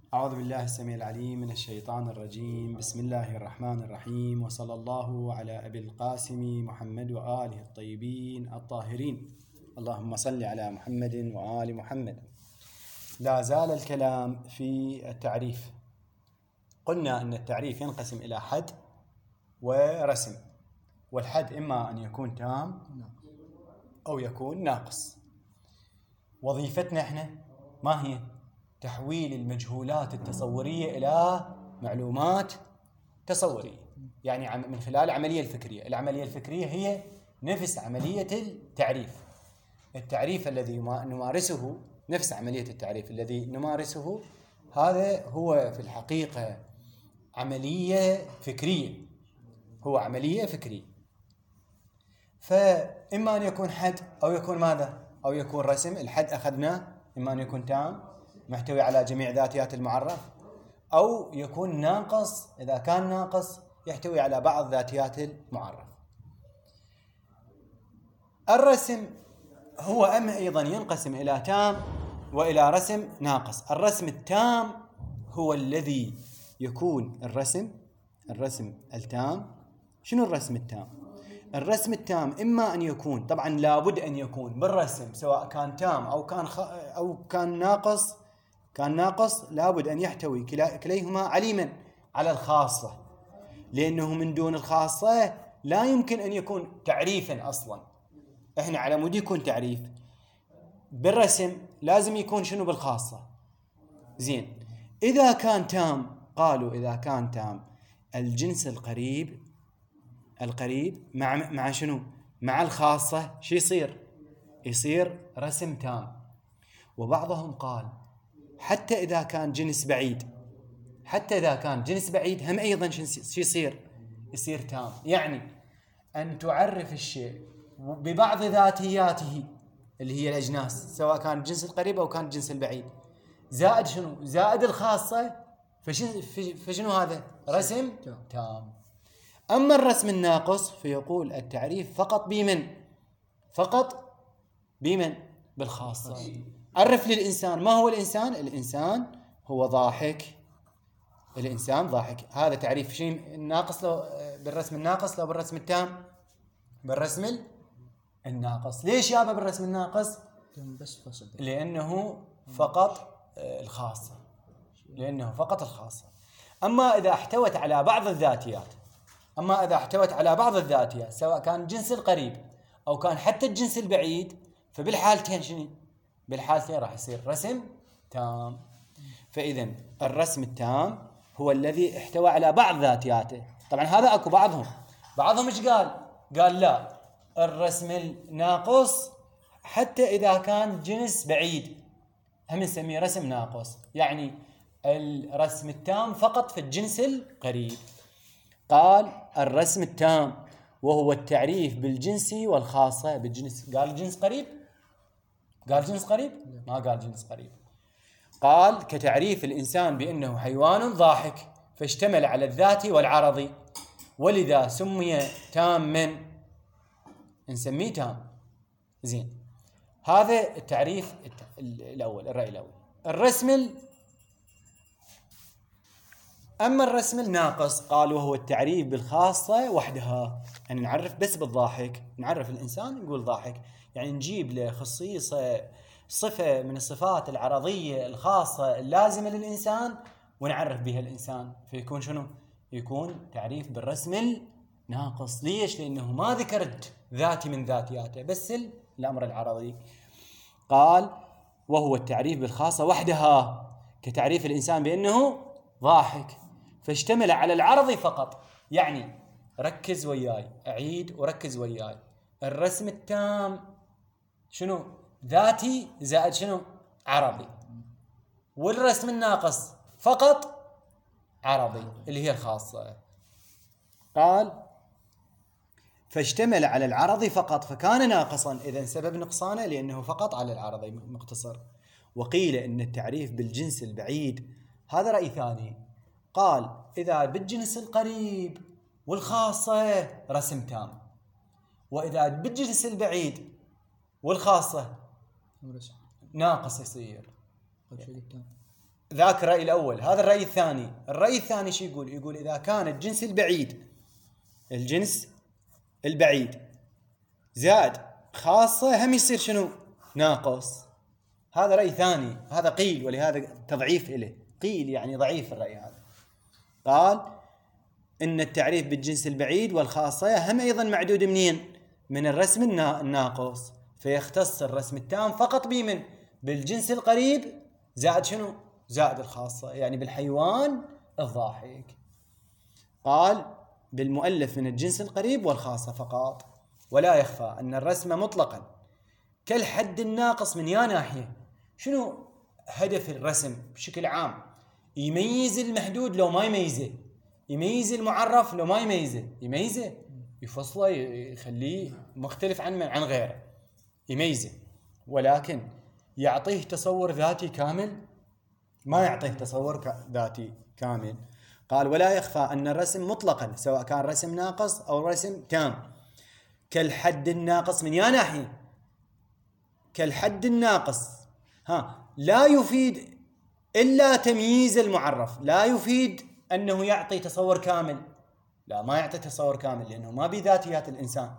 أعوذ بالله السميع العليم من الشيطان الرجيم. بسم الله الرحمن الرحيم، وصلى الله على أبي القاسم محمد وآله الطيبين الطاهرين. اللهم صل على محمد وآل محمد. لا زال الكلام في التعريف. قلنا أن التعريف ينقسم إلى حد ورسم، والحد إما أن يكون تام أو يكون ناقص. وظيفتنا إحنا ما هي؟ تحويل المجهولات التصورية إلى معلومات تصورية، يعني من خلال العملية الفكرية. العملية الفكرية هي نفس عملية التعريف. التعريف الذي نمارسه نفس عملية التعريف الذي نمارسه، هذا هو في الحقيقة عملية فكرية، هو عملية فكرية. فإما أن يكون حد أو يكون ماذا؟ أو يكون رسم. الحد أخذناه إما أن يكون تام محتوي على جميع ذاتيات المعرف، أو يكون ناقص. إذا كان ناقص يحتوي على بعض ذاتيات المعرف. الرسم هو أيضا ينقسم إلى تام وإلى رسم ناقص. الرسم التام هو الذي يكون الرسم التام. شنو الرسم التام؟ الرسم التام إما أن يكون، طبعا لابد أن يكون بالرسم سواء كان تام أو كان ناقص لابد أن يحتوي كليهما عليما على الخاصة، لأنه من دون الخاصة لا يمكن أن يكون تعريفا أصلا. إحنا على مود يكون تعريف بالرسم لازم يكون شنو؟ بالخاصة. زين، إذا كان تام، قالوا إذا كان تام الجنس القريب مع شنو؟ مع الخاصة، شو يصير رسم تام. وبعضهم قال حتى إذا كان جنس بعيد هم أيضا شو يصير تام. يعني أن تعرف الشيء ببعض ذاتياته اللي هي الأجناس، سواء كان الجنس القريب أو كان الجنس البعيد، زائد شنو؟ زائد الخاصة. فشنو هذا؟ رسم تام. أما الرسم الناقص فيقول التعريف فقط بمن؟ بالخاصة. عرف للإنسان ما هو الإنسان؟ الإنسان هو ضاحك. الإنسان ضاحك. هذا تعريف شيء الناقص لو بالرسم الناقص، لو بالرسم التام بالرسم الناقص. ليش يابا بالرسم الناقص؟ لأنه فقط الخاصة. أما إذا احتوت على بعض الذاتيات سواء كان الجنس القريب أو كان حتى الجنس البعيد، فبالحالتين شنو؟ بالحالتين راح يصير رسم تام. فإذا الرسم التام هو الذي احتوى على بعض ذاتياته. طبعا هذا أكو بعضهم إيش قال لا، الرسم الناقص حتى إذا كان جنس بعيد هم نسميه رسم ناقص، يعني الرسم التام فقط في الجنس القريب. قال الرسم التام وهو التعريف بالجنس والخاصة. بالجنس قال جنس قريب؟ ما قال جنس قريب. قال كتعريف الإنسان بأنه حيوان ضاحك، فاشتمل على الذاتي والعرضي، ولذا سمي تاما، نسميه تام. زين، هذا التعريف الأول، الرأي الأول. أما الرسم الناقص قال وهو التعريف بالخاصة وحدها. يعني نعرف بس بالضاحك، نعرف الإنسان نقول ضاحك، يعني نجيب له خصيصة، صفة من الصفات العرضية الخاصة اللازمة للإنسان ونعرف بها الإنسان، فيكون شنو؟ يكون تعريف بالرسم الناقص. ليش؟ لأنه ما ذكرت ذاتي من ذاتياته، بس الأمر العرضي. قال وهو التعريف بالخاصة وحدها كتعريف الإنسان بأنه ضاحك، فاشتمل على العرض فقط. يعني ركز وياي، أعيد وركز وياي. الرسم التام شنو؟ ذاتي زائد شنو؟ عرضي. والرسم الناقص فقط عرضي اللي هي الخاصة. قال فاشتمل على العرض فقط فكان ناقصا. إذن سبب نقصانه لأنه فقط على العرض مقتصر. وقيل إن التعريف بالجنس البعيد، هذا رأي ثاني، قال إذا بالجنس القريب والخاصة رسم تام، وإذا بالجنس البعيد والخاصة ناقص يصير. ذاك الرأي الأول. هذا الرأي الثاني. الرأي الثاني شو يقول؟ يقول إذا كان الجنس البعيد زائد خاصة هم يصير شنو؟ ناقص. هذا رأي ثاني، هذا قيل، ولهذا تضعيف إله. قيل يعني ضعيف الرأي هذا. قال إن التعريف بالجنس البعيد والخاصة هم أيضا معدود منين؟ من الرسم الناقص، فيختص الرسم التام فقط بمن؟ بالجنس القريب زائد شنو؟ زائد الخاصة، يعني بالحيوان الضاحك. قال بالمؤلف من الجنس القريب والخاصة فقط. ولا يخفى أن الرسم مطلقا كالحد الناقص من يا ناحية. شنو هدف الرسم بشكل عام؟ يميز المحدود لو ما يميزه، يميز المعرف لو ما يميزه، يفصله، يخليه مختلف عن غيره، يميزه. ولكن يعطيه تصور ذاتي كامل؟ ما يعطيه تصور ذاتي كامل. قال ولا يخفى أن الرسم مطلقا سواء كان رسم ناقص أو رسم تام كالحد الناقص من يا ناحية. كالحد الناقص لا يفيد إلا تمييز المعرف، لا يفيد أنه يعطي تصور كامل، لا ما يعطي تصور كامل لأنه ما بذاتيات الإنسان،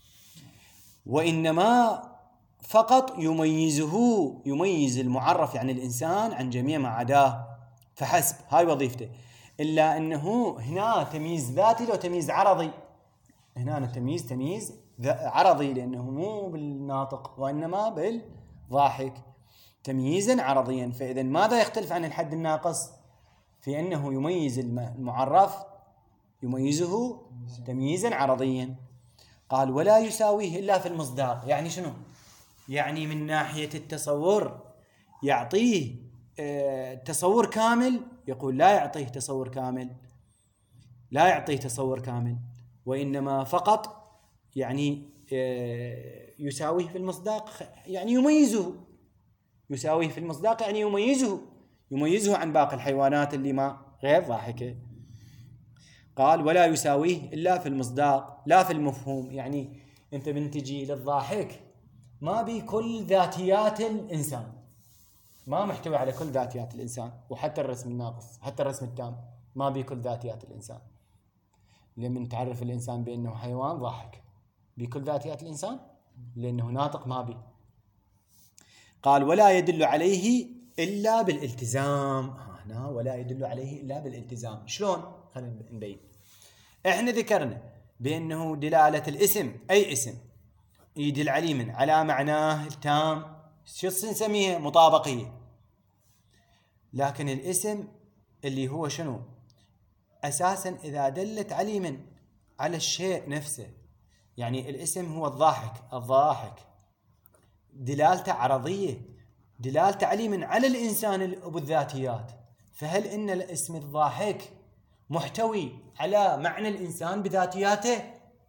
وإنما فقط يميز المعرف يعني الإنسان عن جميع ما عداه فحسب. هاي وظيفته. إلا أنه هنا تمييز ذاتي لو تمييز عرضي. هنا تمييز عرضي لأنه مو بالناطق وإنما بالضاحك، تمييزا عرضيا. فإذا ماذا يختلف عن الحد الناقص؟ في أنه يميز المعرف، يميزه تمييزا عرضيا. قال ولا يساويه إلا في المصداق. يعني شنو؟ يعني من ناحية التصور يعطيه تصور كامل، يقول لا يعطيه تصور كامل، وإنما فقط يعني يساويه في المصداق، يعني يساويه في المصداق، يعني يميزه عن باقي الحيوانات اللي ما غير ضاحكة. قال ولا يساويه إلا في المصداق لا في المفهوم. يعني أنت بنتجي للضاحك ما بكل ذاتيات الإنسان، ما محتوي على كل ذاتيات الإنسان، وحتى الرسم الناقص حتى الرسم التام ما بكل ذاتيات الإنسان. لمن تعرف الإنسان بأنه حيوان ضاحك بكل ذاتيات الإنسان، لأنه ناطق ما بي. قال ولا يدل عليه إلا بالالتزام. هنا ولا يدل عليه إلا بالالتزام. شلون؟ خلينا نبين. احنا ذكرنا بأنه دلالة الاسم أي اسم يدل عليه من على معناه التام شو نسميه؟ مطابقية. لكن الاسم اللي هو شنو؟ أساسا إذا دلت عليه من على الشيء نفسه، يعني الاسم هو الضاحك دلالته عرضية، دلالته عليه من على الإنسان أبو الذاتيات. فهل إن الاسم الضاحك محتوي على معنى الإنسان بذاتياته؟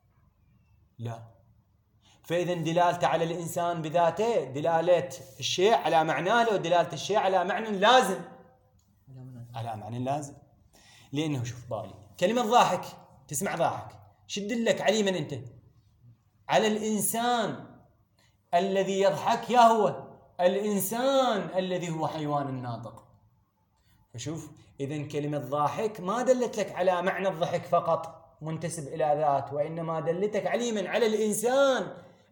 لا. فإذا دلالته على الإنسان بذاته دلالة الشيء على معناه، لو دلالة الشيء على معنى لازم، على معنى لازم. لأنه شوف بالي كلمة ضاحك، تسمع ضاحك شدلك عليه من أنت؟ على الإنسان الذي يضحك، يا هو الإنسان الذي هو حيوان الناطق. فشوف إذن كلمة ضاحك ما دلت لك على معنى الضحك فقط منتسب إلى ذات، وإنما دلتك عليه من على الإنسان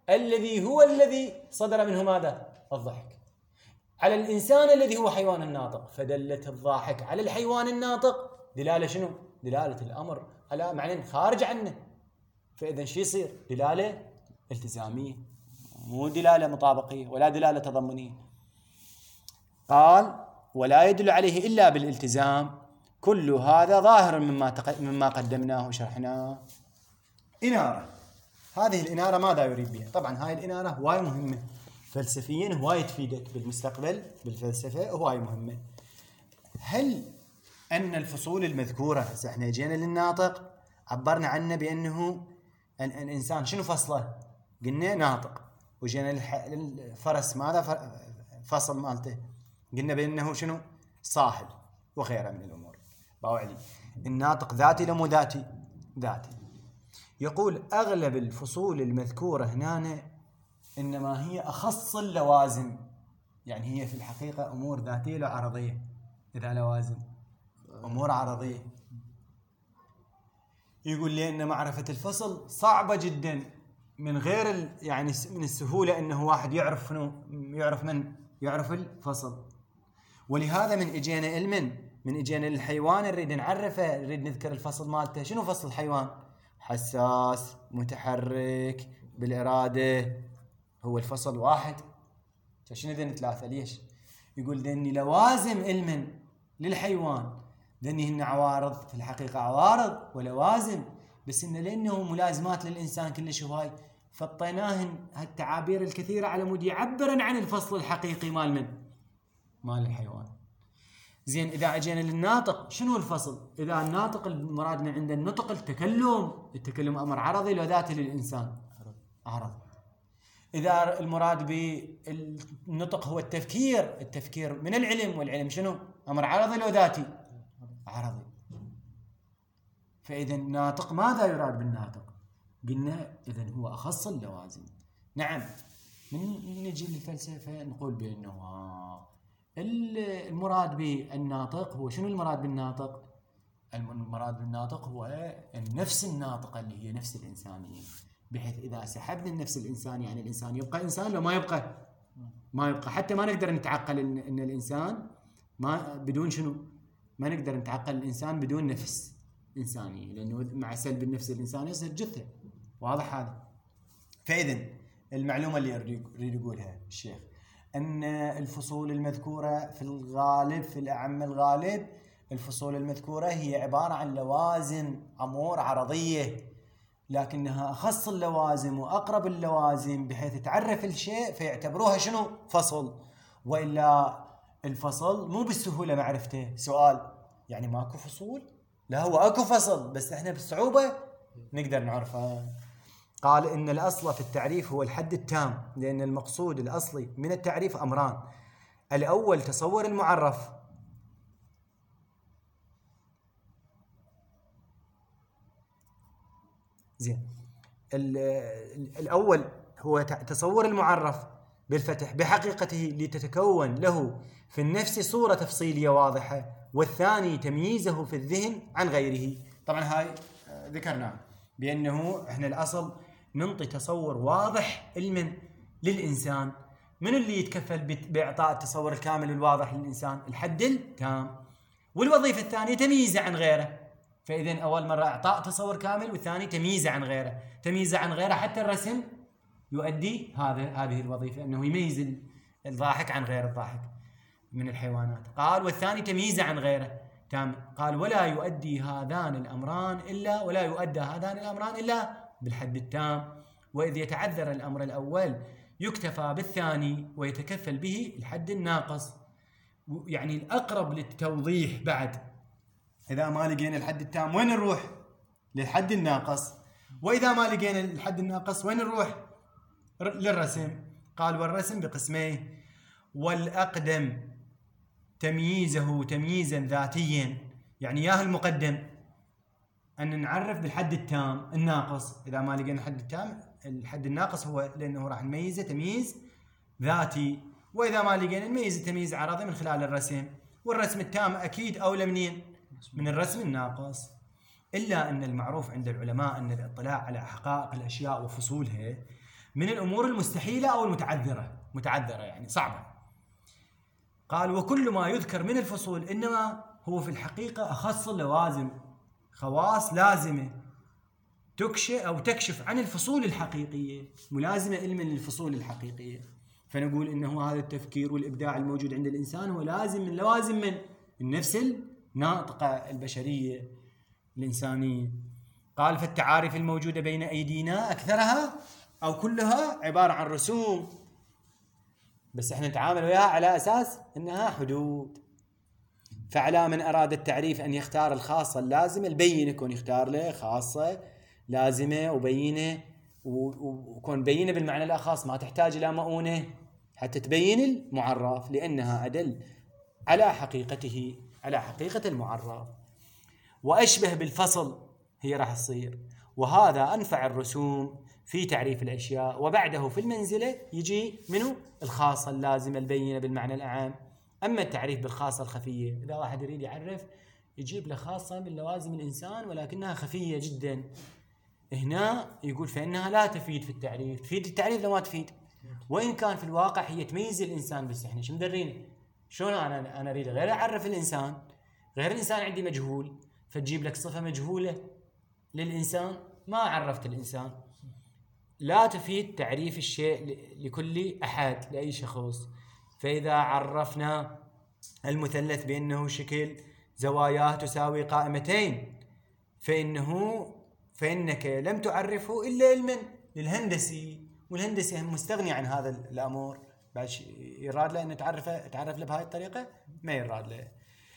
الذي صدر منه ماذا؟ الضحك، على الإنسان الذي هو حيوان الناطق. فدلت الضاحك على الحيوان الناطق دلالة شنو؟ دلالة الأمر على معنى خارج عنه. فإذا شو يصير؟ دلالة التزامية، مو دلالة مطابقية ولا دلالة تضمنية. قال ولا يدل عليه إلا بالالتزام. كل هذا ظاهر مما قدمناه وشرحناه. إنارة. هذه الإنارة ماذا يريد بها؟ طبعا هاي الإنارة هواي مهمة فلسفيا، هواي تفيدك بالمستقبل بالفلسفة، هواي مهمة. هل أن الفصول المذكورة، احنا جينا للناطق عبرنا عنه بأنه الإنسان شنو فصله؟ قلنا ناطق. وجينا للفرس ماذا فصل مالته؟ قلنا بأنه شنو؟ صاحب وغيره من الأمور. باوعلي الناطق ذاتي لمو ذاتي؟ ذاتي. يقول أغلب الفصول المذكورة هنا إنما هي أخص اللوازم، يعني هي في الحقيقة أمور ذاتية لا عرضية. إذا لوازم أمور عرضية. يقول لي أن معرفة الفصل صعبة جدا، من غير يعني من السهولة أنه واحد يعرف يعرف الفصل. ولهذا من إجينا علما، من إجينا للحيوان نريد نعرفه، نريد نذكر الفصل مالته. شنو فصل الحيوان؟ حساس، متحرك، بالإرادة، هو الفصل واحد. شنو ذن ثلاثة؟ ليش؟ يقول ذني لوازم علما للحيوان، ذني هن عوارض، في الحقيقة عوارض ولوازم، بس إن لأنه ملازمات للإنسان كلش هواي، فطيناهن هالتعابير الكثيرة على مود يعبرن عن الفصل الحقيقي مال من؟ مال الحيوان. زين، إذا أجينا للناطق، شنو الفصل؟ إذا الناطق المراد من عند النطق التكلم أمر عرضي لو ذاتي للإنسان، عرض. إذا المراد بالنطق هو التفكير من العلم، والعلم شنو؟ أمر عرضي لو ذاتي، عرضي. فإذا الناطق ماذا يراد بالناطق؟ قلنا إذن هو أخص اللوازم. نعم، من نجي للفلسفة نقول بأنه المراد بالناطق هو شنو؟ المراد بالناطق، المراد بالناطق هو النفس الناطقة اللي هي نفس الإنسانية، بحيث إذا سحبنا النفس الإنسان يعني الإنسان يبقى إنسان لو ما يبقى حتى ما نقدر نتعقل إن الإنسان ما بدون شنو؟ ما نقدر نتعقل الإنسان بدون نفس إنسانية، لأنه مع سلب النفس الإنسانية يصير جثة. واضح هذا؟ فإذن المعلومة اللي يريد يقولها الشيخ أن الفصول المذكورة في الغالب، في الأعم الغالب، الفصول المذكورة هي عبارة عن لوازم أمور عرضية، لكنها أخص اللوازم وأقرب اللوازم بحيث تعرف الشيء فيعتبروها شنو؟ فصل. وإلا الفصل مو بالسهولة معرفته. سؤال، يعني ماكو فصول؟ لا، هو أكو فصل، بس احنا بالصعوبة نقدر نعرفها. قال إن الأصل في التعريف هو الحد التام، لأن المقصود الأصلي من التعريف أمران: الأول تصور المعرف، زين، الأول هو تصور المعرف بالفتح بحقيقته لتتكون له في النفس صورة تفصيلية واضحة، والثاني تمييزه في الذهن عن غيره. طبعا هاي ذكرناه بأنه احنا الأصل ننطي تصور واضح علما للإنسان. من اللي يتكفل بإعطاء التصور الكامل والواضح للإنسان؟ الحد التام. والوظيفة الثانية تمييزه عن غيره. فإذن أول مرة إعطاء تصور كامل، والثاني تمييزه عن غيره، حتى الرسم يؤدي هذه الوظيفة، أنه يميز الضاحك عن غير الضاحك من الحيوانات. قال والثاني تمييزه عن غيره تام. قال ولا يؤدى هذان الأمران إلا بالحد التام، وإذ يتعذر الأمر الأول يكتفى بالثاني ويتكفل به الحد الناقص. يعني الأقرب للتوضيح بعد، إذا ما لقينا الحد التام وين نروح؟ للحد الناقص. وإذا ما لقينا الحد الناقص وين نروح؟ للرسم. قال والرسم بقسمين: والأقدم تمييزه تمييزا ذاتيا، يعني ياه المقدم أن نعرف بالحد التام. الناقص إذا ما لقينا الحد التام، الحد الناقص هو لأنه راح نميزه تمييز ذاتي. وإذا ما لقينا نميزه تمييز عرضي من خلال الرسم. والرسم التام أكيد أولى منين؟ من الرسم الناقص. إلا أن المعروف عند العلماء أن الاطلاع على حقائق الأشياء وفصولها من الأمور المستحيلة أو متعذرة يعني صعبة. قال وكل ما يذكر من الفصول إنما هو في الحقيقة أخص اللوازم، خواص لازمة تكشف عن الفصول الحقيقية، ملازمة علما للفصول الحقيقية. فنقول إنه هذا التفكير والإبداع الموجود عند الإنسان هو لازم من لوازم من النفس الناطقة البشرية الإنسانية. قال فالتعارف الموجودة بين أيدينا أكثرها أو كلها عبارة عن رسوم، بس احنا نتعامل وياها على أساس إنها حدود. فعلى من أراد التعريف أن يختار الخاصة اللازمة البينة، يكون يختار له خاصة لازمة وبينة، وكون بينة بالمعنى الأخص، ما تحتاج إلى مؤونة حتى تبين المعرف، لأنها أدل على حقيقته، على حقيقة المعرف. وأشبه بالفصل هي راح تصير، وهذا أنفع الرسوم في تعريف الأشياء. وبعده في المنزلة يجي منه الخاصة اللازمة البينة بالمعنى الأعام، أما التعريف بالخاصة الخفية، إذا واحد يريد يعرف يجيب له خاصة من لوازم الإنسان ولكنها خفية جدا، هنا يقول فإنها لا تفيد في التعريف. تفيد التعريف لو ما تفيد، وإن كان في الواقع هي تميز الإنسان. بس إحنا شو مدرينا؟ شلون أنا أريد غير أعرف الإنسان، غير الإنسان عندي مجهول، فتجيب لك صفة مجهولة للإنسان، ما عرفت الإنسان. لا تفيد تعريف الشيء لكل أحد، لأي شخص. فإذا عرفنا المثلث بأنه شكل زواياه تساوي قائمتين، فإنك لم تعرفه إلا علما للهندسي، والهندسي هم مستغني عن هذا الأمور. بعد يراد له أن تعرف له بهذه الطريقة؟ ما يراد له.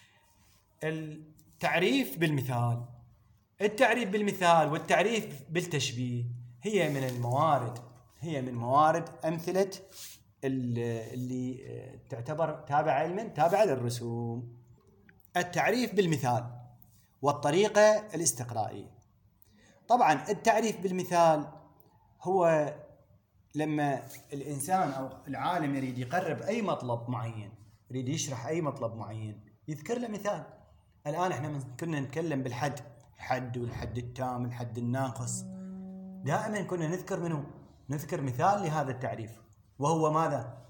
التعريف بالمثال، التعريف بالمثال والتعريف بالتشبيه هي من موارد أمثلة اللي تعتبر تابعة للرسوم. التعريف بالمثال والطريقة الاستقرائية. طبعا التعريف بالمثال هو لما الإنسان أو العالم يريد يقرب أي مطلب معين، يريد يشرح أي مطلب معين، يذكر له مثال. الآن احنا كنا نتكلم بالحد، الحد والحد التام، الحد الناقص، دائما كنا نذكر مثال لهذا التعريف، وهو ماذا؟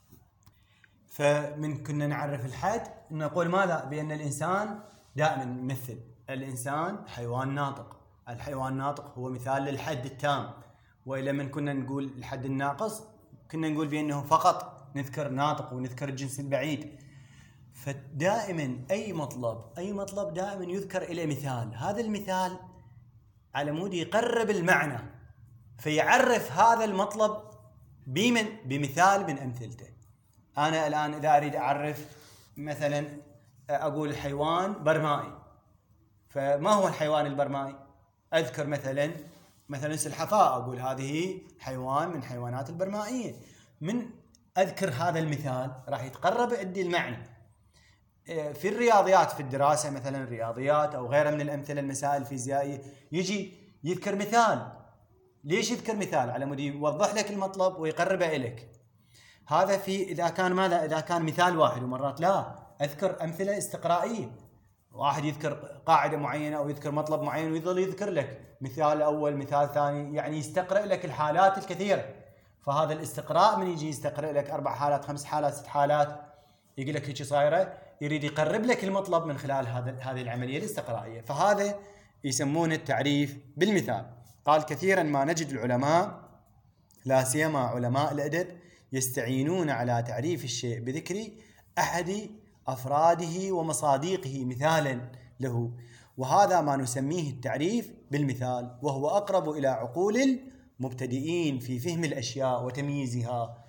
كنا نعرف الحد، نقول ماذا؟ بأن الإنسان دائما نمثل الإنسان حيوان ناطق. الحيوان الناطق هو مثال للحد التام. ولما كنا نقول الحد الناقص كنا نقول بأنه فقط نذكر ناطق ونذكر الجنس البعيد. فدائما أي مطلب دائما يذكر إلى مثال. هذا المثال على مود يقرب المعنى، فيعرف هذا المطلب بمثال من أمثلته. أنا الآن إذا أريد أعرف مثلا أقول الحيوان برمائي، فما هو الحيوان البرمائي؟ أذكر مثلا سلحفاة، أقول هذه حيوان من حيوانات البرمائية. من أذكر هذا المثال راح يتقرب عندي المعنى. في الرياضيات، في الدراسة مثلا الرياضيات أو غيرها من الأمثلة، المسائل الفيزيائية، يجي يذكر مثال. ليش يذكر مثال؟ على مود يوضح لك المطلب ويقربه إليك. هذا إذا كان ماذا؟ إذا كان مثال واحد. ومرات لا، أذكر أمثلة استقرائية، واحد يذكر قاعدة معينة أو يذكر مطلب معين ويظل يذكر لك مثال أول مثال ثاني، يعني يستقرأ لك الحالات الكثيرة. فهذا الاستقراء من يجي يستقرأ لك 4 حالات 5 حالات 6 حالات، يقول لك هيك صايرة، يريد يقرب لك المطلب من خلال هذه العملية الاستقرائية. فهذا يسمونه التعريف بالمثال. قال كثيرا ما نجد العلماء، لا سيما علماء الأدب، يستعينون على تعريف الشيء بذكر أحد أفراده ومصادقه مثالا له، وهذا ما نسميه التعريف بالمثال، وهو أقرب إلى عقول المبتدئين في فهم الأشياء وتمييزها.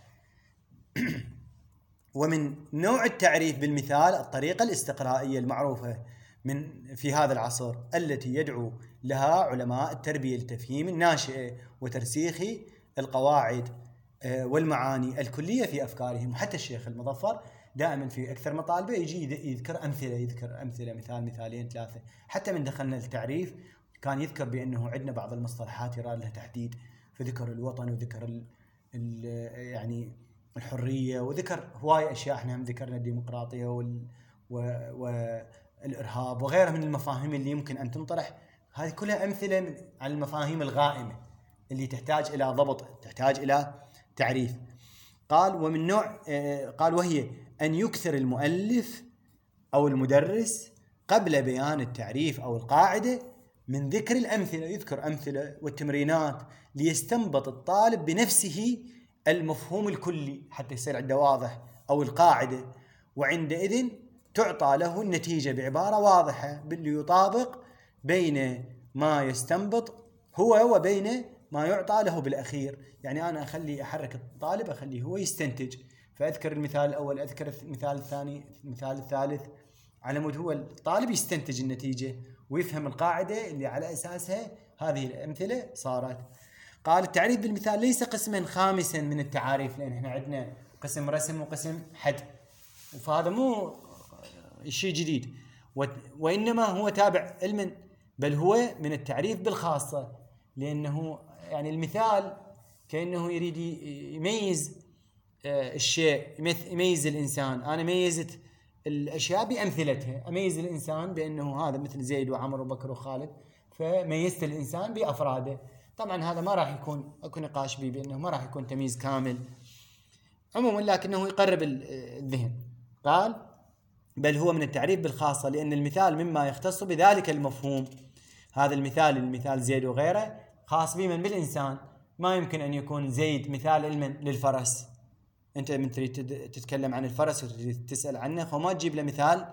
ومن نوع التعريف بالمثال الطريقة الاستقرائية المعروفة في هذا العصر، التي يدعو لها علماء التربية لتفهيم الناشئة وترسيخ القواعد والمعاني الكلية في أفكارهم. وحتى الشيخ المظفر دائما في أكثر مطالبه يجي يذكر أمثلة مثال مثالين 3. حتى من دخلنا التعريف كان يذكر بأنه عندنا بعض المصطلحات يراد لها تحديد، فذكر الوطن وذكر يعني الحرية، وذكر هواية أشياء. احنا هم ذكرنا الديمقراطية والإرهاب وغيرها من المفاهيم اللي يمكن أن تنطرح. هذه كلها أمثلة على المفاهيم الغائمة اللي تحتاج إلى ضبط، تحتاج إلى تعريف. قال ومن نوع قال وهي أن يكثر المؤلف أو المدرس قبل بيان التعريف أو القاعدة من ذكر الأمثلة، يذكر أمثلة والتمرينات ليستنبط الطالب بنفسه المفهوم الكلي حتى يصير عنده واضح، أو القاعدة، وعندئذ تعطى له النتيجة بعبارة واضحة باللي يطابق بين ما يستنبط هو وبين ما يعطى له بالأخير. يعني أنا أحرك الطالب، أخليه هو يستنتج، فأذكر المثال الأول، أذكر المثال الثاني، المثال الثالث، على مود هو الطالب يستنتج النتيجة ويفهم القاعدة اللي على أساسها هذه الأمثلة صارت. قال التعريف بالمثال ليس قسما خامسا من التعاريف، لأن احنا عندنا قسم رسم وقسم حد، فهذا مو شيء جديد، وإنما هو تابع علما، بل هو من التعريف بالخاصة، لأنه يعني المثال كأنه يريد يميز الشيء يميز الإنسان. أنا ميزت الأشياء بأمثلتها، أميز الإنسان بأنه هذا مثل زيد وعمر وبكر وخالد، فميزت الإنسان بأفراده. طبعا هذا ما راح يكون اكو نقاش به بأنه ما راح يكون تمييز كامل عموما، لكنه يقرب الذهن. قال بل هو من التعريف بالخاصة، لأن المثال مما يختص بذلك المفهوم. هذا المثال زيد وغيره خاص بمن؟ بالإنسان. ما يمكن أن يكون زيد مثال للفرس. أنت من تريد تتكلم عن الفرس وتريد تسأل عنه، فما تجيب له مثال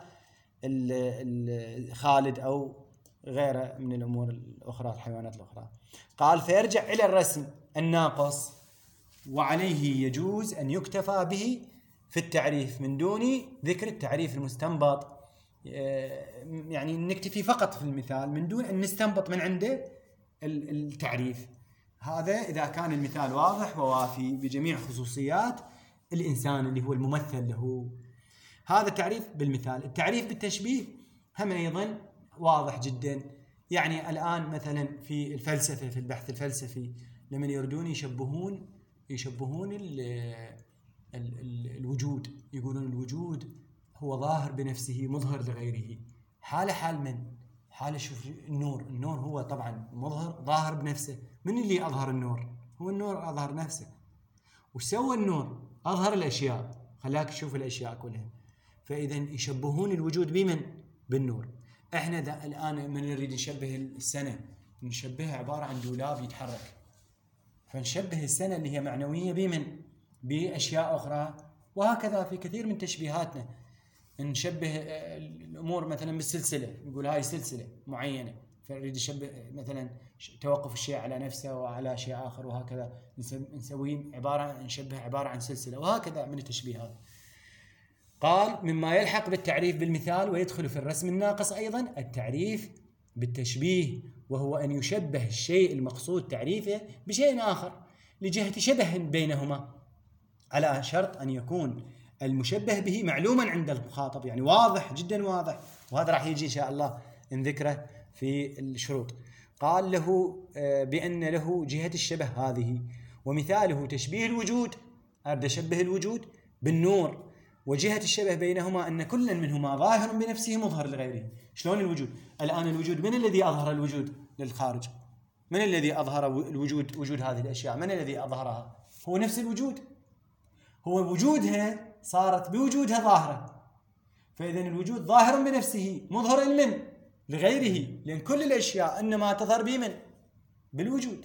خالد أو غيره من الأمور الأخرى، الحيوانات الأخرى. قال فيرجع إلى الرسم الناقص، وعليه يجوز أن يكتفى به في التعريف من دون ذكر التعريف المستنبط. يعني نكتفي فقط في المثال من دون أن نستنبط من عنده التعريف. هذا إذا كان المثال واضح ووافي بجميع خصوصيات الإنسان اللي هو الممثل له. هذا تعريف بالمثال. التعريف بالتشبيه هم أيضا واضح جدا. يعني الآن مثلا في الفلسفة، في البحث الفلسفي، لما يردون يشبهون الوجود، يقولون الوجود هو ظاهر بنفسه مظهر لغيره. حال من؟ حال شوف النور هو طبعا مظهر ظاهر بنفسه. من اللي أظهر النور؟ هو النور أظهر نفسه. وش سوى النور؟ أظهر الأشياء، خلاك تشوف الأشياء كلها. فإذا يشبهون الوجود بمن؟ بالنور. احنا الآن من نريد نشبه السنة، نشبهها عبارة عن دولاب يتحرك، فنشبه السنة اللي هي معنوية بمن؟ بأشياء أخرى. وهكذا في كثير من تشبيهاتنا نشبه الأمور مثلا بالسلسلة، نقول هاي سلسلة معينة، فنريد نشبه مثلا توقف الشيء على نفسه وعلى شيء آخر، وهكذا نسويه نشبه عبارة عن سلسلة، وهكذا من التشبيهات. قال مما يلحق بالتعريف بالمثال ويدخل في الرسم الناقص أيضا التعريف بالتشبيه، وهو أن يشبه الشيء المقصود تعريفه بشيء آخر لجهة شبه بينهما، على شرط أن يكون المشبه به معلوما عند المخاطب، يعني واضح جدا واضح. وهذا راح يجي إن شاء الله نذكره في الشروط. قال له بأن له جهة الشبه هذه، ومثاله تشبيه الوجود، أرد أشبه الوجود بالنور، وجهة الشبه بينهما أن كل منهما ظاهر بنفسه مظهر لغيره. شلون الوجود؟ الآن الوجود من الذي أظهر الوجود للخارج؟ من الذي أظهر الوجود؟ وجود هذه الأشياء من الذي أظهرها؟ هو نفس الوجود. هو وجودها صارت بوجودها ظاهرة، فإذا الوجود ظاهر بنفسه مظهر من؟ لغيره، لأن كل الأشياء إنما تظهر بمن؟ بالوجود.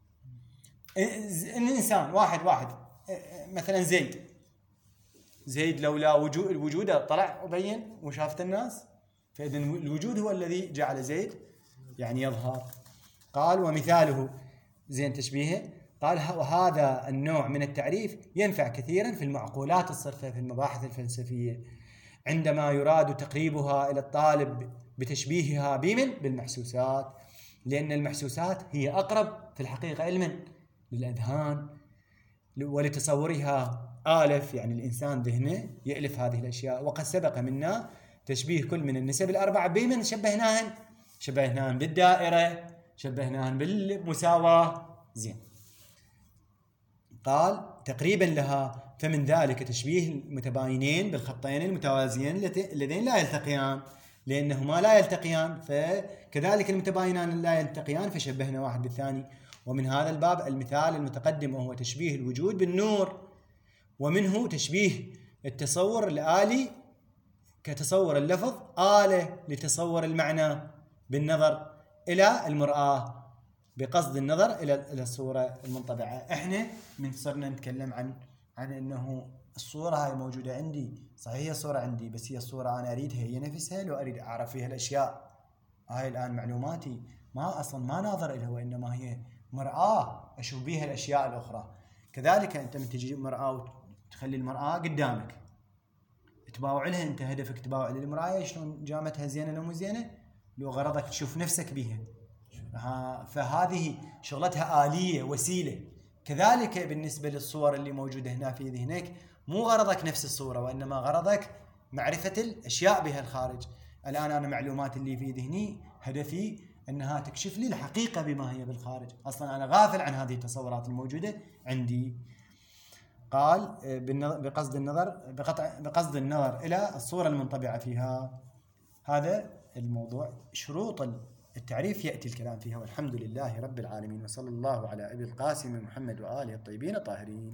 الإنسان واحد مثلا زيد لولا الوجود طلع وبين وشافت الناس، فإذا الوجود هو الذي جعل زيد يعني يظهر. قال ومثاله زين تشبيهه. قال وهذا النوع من التعريف ينفع كثيرا في المعقولات الصرفة، في المباحث الفلسفية، عندما يراد تقريبها إلى الطالب بتشبيهها بالمحسوسات، لأن المحسوسات هي أقرب في الحقيقة علما للأذهان ولتصورها آلف، يعني الإنسان ذهنه يألف هذه الأشياء. وقد سبق منا تشبيه كل من النسب الأربعة بمن شبهناهن بالدائرة، شبهناهن بالمساواة. زين. قال تقريبا لها، فمن ذلك تشبيه المتباينين بالخطين المتوازيين اللذين لا يلتقيان، لأنهما لا يلتقيان، فكذلك المتباينان لا يلتقيان فشبهنا واحد بالثاني. ومن هذا الباب المثال المتقدم وهو تشبيه الوجود بالنور، ومنه تشبيه التصور الآلي كتصور اللفظ آلة لتصور المعنى بالنظر إلى المرآة، بقصد النظر إلى الصورة المنطبعة. إحنا من صرنا نتكلم عن أنه الصورة هاي موجودة عندي، صحيح الصورة عندي، بس هي الصورة أنا أريدها هي نفسها، لو أريد أعرف فيها الأشياء هاي الآن معلوماتي ما ناظر إلها، وإنما هي مرآة أشوف بيها الأشياء الأخرى. كذلك أنت من تجي مرآة وتخلي المرآة قدامك تباوع لها، أنت هدفك تباوع للمرآة شلون جامتها زينة لو مو زينة، لو غرضك تشوف نفسك بيها، فهذه شغلتها آلية وسيلة. كذلك بالنسبة للصور اللي موجودة هنا في ذهنك، مو غرضك نفس الصورة، وإنما غرضك معرفة الأشياء بها الخارج. الآن أنا معلومات اللي في ذهني هدفي أنها تكشف لي الحقيقة بما هي بالخارج، أصلا أنا غافل عن هذه التصورات الموجودة عندي. قال بقصد النظر إلى الصورة المنطبعة فيها. هذا الموضوع. شروط التعريف يأتي الكلام فيها، والحمد لله رب العالمين، وصلى الله على أبي القاسم محمد وآله الطيبين الطاهرين.